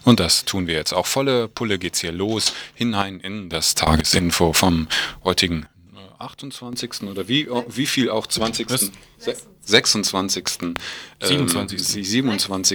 Und das tun wir jetzt auch. Volle Pulle geht's hier los, hinein in das Tagesinfo vom heutigen 28. oder wie viel auch 20. Was? 26. 27. 27.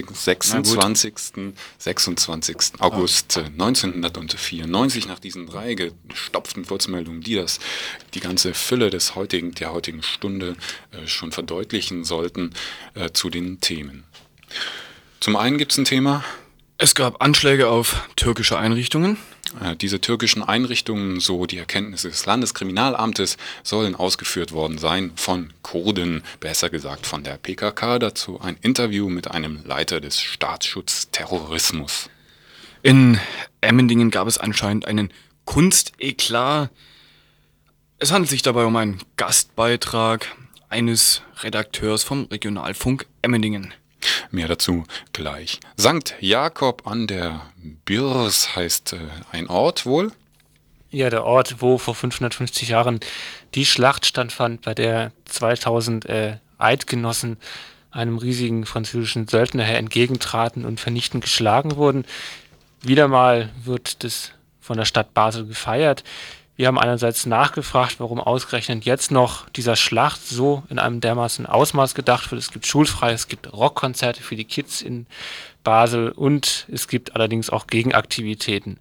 26. August 1994 nach diesen 3 gestopften Kurzmeldungen, die die ganze Fülle der heutigen Stunde schon verdeutlichen sollten, zu den Themen. Zum einen gibt es ein Thema. Es gab Anschläge auf türkische Einrichtungen. Diese türkischen Einrichtungen, so die Erkenntnisse des Landeskriminalamtes, sollen ausgeführt worden sein von Kurden, besser gesagt von der PKK. Dazu ein Interview mit einem Leiter des Staatsschutzes Terrorismus. In Emmendingen gab es anscheinend einen Kunsteklat. Es handelt sich dabei um einen Gastbeitrag eines Redakteurs vom Regionalfunk Emmendingen. Mehr dazu gleich. Sankt Jakob an der Birs heißt ein Ort wohl? Ja, der Ort, wo vor 550 Jahren die Schlacht stattfand, bei der 2000 Eidgenossen einem riesigen französischen Söldnerheer entgegentraten und vernichtend geschlagen wurden. Wieder mal wird das von der Stadt Basel gefeiert. Wir haben einerseits nachgefragt, warum ausgerechnet jetzt noch dieser Schlacht so in einem dermaßen Ausmaß gedacht wird. Es gibt schulfrei, es gibt Rockkonzerte für die Kids in Basel und es gibt allerdings auch Gegenaktivitäten.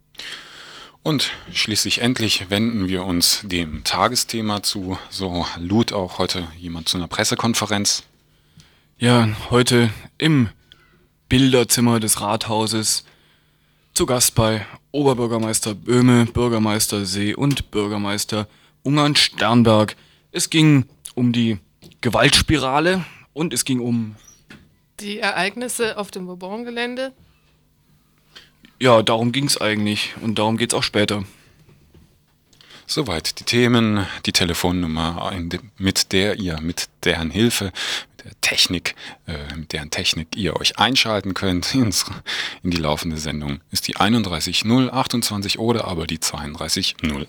Und schließlich endlich wenden wir uns dem Tagesthema zu. So lud auch heute jemand zu einer Pressekonferenz. Ja, heute im Bilderzimmer des Rathauses zu Gast bei Oberbürgermeister Böhme, Bürgermeister See und Bürgermeister Ungern-Sternberg. Es ging um die Gewaltspirale und es ging um die Ereignisse auf dem Bourbon-Gelände. Ja, darum ging es eigentlich und darum geht es auch später. Soweit die Themen, die Telefonnummer, mit deren Hilfe, mit deren Technik ihr euch einschalten könnt in die laufende Sendung, ist die 31 028 oder aber die 32 0